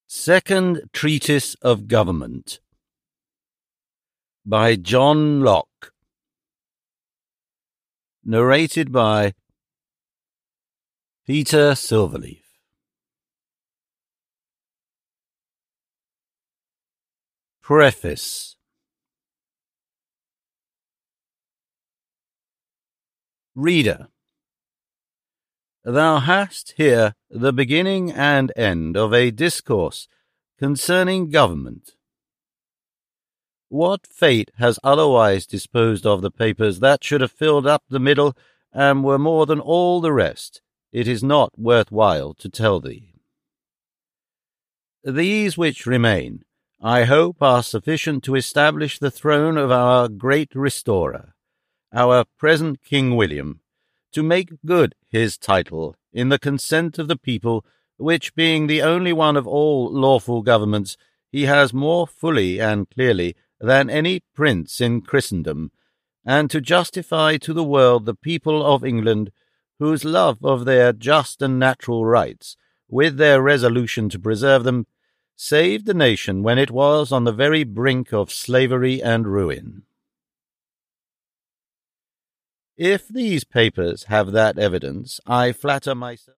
Second Treatise of Government by John Locke. Narrated by Peter Silverleaf. Preface. Reader, thou hast here the beginning and end of a discourse concerning government. What fate has otherwise disposed of the papers that should have filled up the middle and were more than all the rest, it is not worth while to tell thee. These which remain, I hope, are sufficient to establish the throne of our great restorer, our present King William, to make good his title in the consent of the people, which, being the only one of all lawful governments, he has more fully and clearly than any prince in Christendom, and to justify to the world the people of England, whose love of their just and natural rights, with their resolution to preserve them, saved the nation when it was on the very brink of slavery and ruin. If these papers have that evidence, I flatter myself